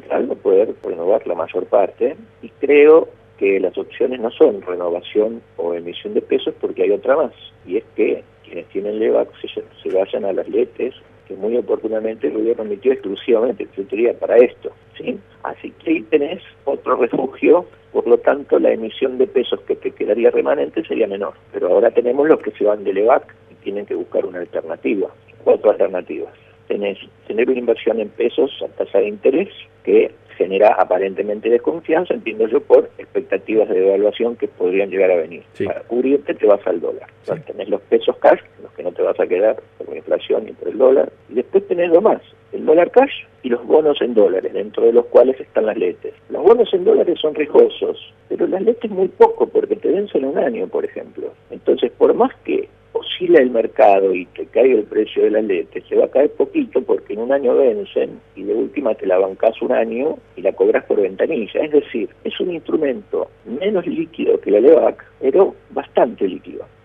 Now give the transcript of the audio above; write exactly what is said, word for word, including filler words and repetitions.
Central va a poder renovar la mayor parte, y creo que las opciones no son renovación o emisión de pesos, porque hay otra más, y es que quienes tienen LEVAC se, se vayan a las LETES, que muy oportunamente el gobierno emitió exclusivamente, etcétera, para esto, ¿sí? Así que ahí tenés otro refugio, por lo tanto la emisión de pesos que te quedaría remanente sería menor. Pero ahora tenemos los que se van de LEVAC y tienen que buscar una alternativa, cuatro alternativas. Tenés tener una inversión en pesos a tasa de interés, que genera aparentemente desconfianza, entiendo yo, por expectativas de devaluación que podrían llegar a venir. Sí. Para cubrirte te vas al dólar. Sí. Entonces, tenés los pesos cash, los que no te vas a quedar por la inflación y por el dólar, y después tenés lo más, el dólar cash y los bonos en dólares, dentro de los cuales están las LETES. Los bonos en dólares son riesgosos, pero las LETES muy poco, porque te vencen un año, por ejemplo. Entonces, por más que oscila el mercado y te caiga el precio de las LETES, se va a caer poquito porque en un año vencen y de última te la bancás un año y la cobras por ventanilla. Es decir, es un instrumento menos líquido que la LEVAC, pero bastante líquido.